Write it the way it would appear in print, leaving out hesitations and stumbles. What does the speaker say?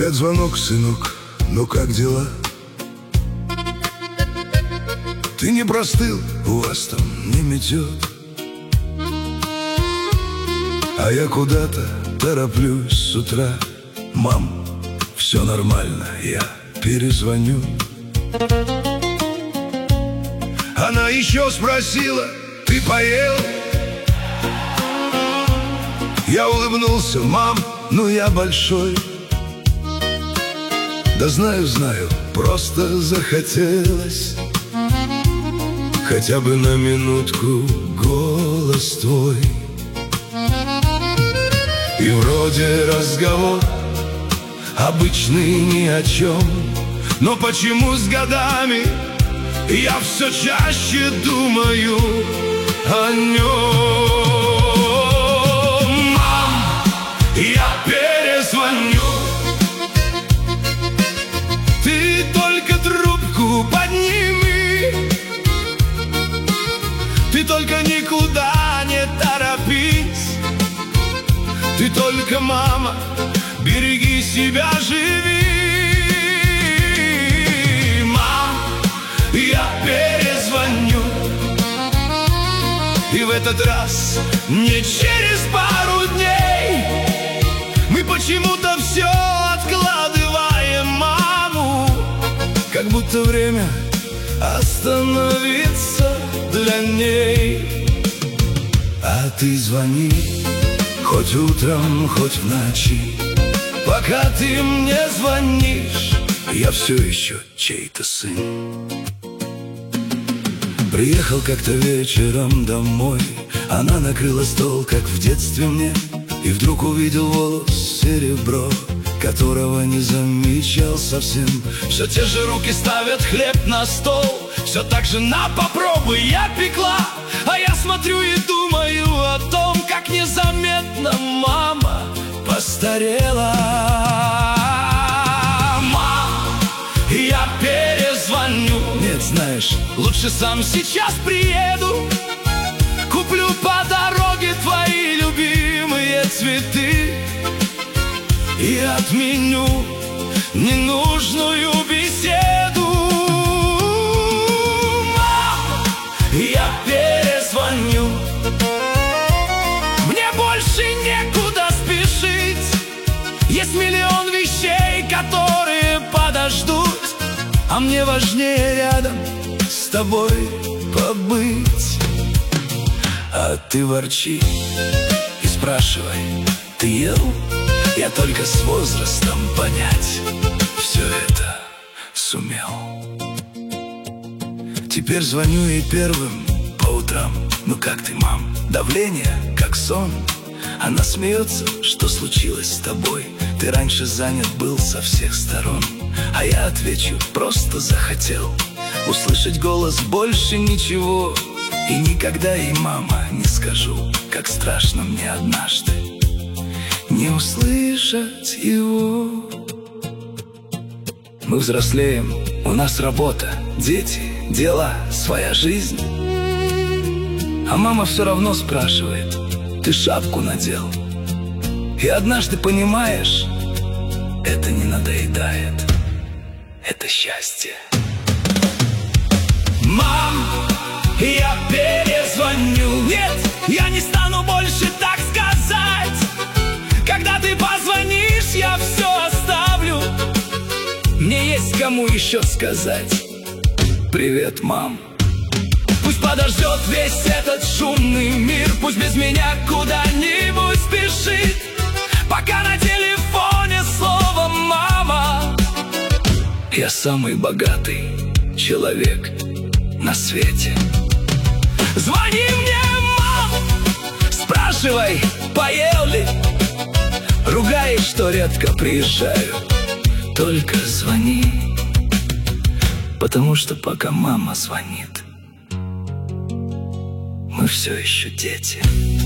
Опять звонок, сынок, ну как дела? Ты не простыл, у вас там не метет. А я куда-то тороплюсь с утра. Мам, все нормально, я перезвоню. Она еще спросила: ты поел? Я улыбнулся: мам, ну я большой. Да знаю, просто захотелось хотя бы на минутку голос твой. И вроде разговор обычный ни о чем, но почему с годами я все чаще думаю о нем. Мам, я перезвоню. Ты только трубку подними. Ты только никуда не торопись. Ты только, мама, береги себя, живи. Мам, я перезвоню. И в этот раз не через пару дней. Мы почему-то все откладываем маму, как будто время остановиться для ней. А ты звони хоть утром, хоть в ночи. Пока ты мне звонишь, я все еще чей-то сын. Приехал как-то вечером домой. Она накрыла стол, как в детстве мне. И вдруг увидел волос серебро, которого не замечал совсем. Все те же руки ставят хлеб на стол. Все так же на попробуй я пекла. А я смотрю и думаю о том, как незаметно мама постарела. Мам, я перезвоню. Нет, знаешь, лучше сам сейчас приеду. Куплю по дороге твои любимые цветы и отменю ненужную беседу. Мам, я перезвоню. Мне больше некуда спешить. Есть миллион вещей, которые подождут. А мне важнее рядом с тобой побыть. А ты ворчи и спрашивай: ты ел? Я только с возрастом понять все это сумел. Теперь звоню ей первым по утрам. Ну как ты, мам? Давление, как сон. Она смеется: что случилось с тобой? Ты раньше занят был со всех сторон. А я отвечу: просто захотел услышать голос, больше ничего. И никогда ей, мама, не скажу, как страшно мне однажды не услышать его. Мы взрослеем, у нас работа, дети, дела, своя жизнь. А мама все равно спрашивает: ты шапку надел? И однажды понимаешь, это не надоедает, это счастье. Мам, я перезвоню. Нет, я не стану больше так сказать. Когда ты позвонишь, я все оставлю. Мне есть кому еще сказать: привет, мам. Пусть подождет весь этот шумный мир. Пусть без меня куда-нибудь спешит. Пока на телефоне слово «мама». Я самый богатый человек на свете. Звони мне, мам, спрашивай, поел ли. Ругай, что редко приезжаю. Только звони, потому что пока мама звонит, мы все еще дети.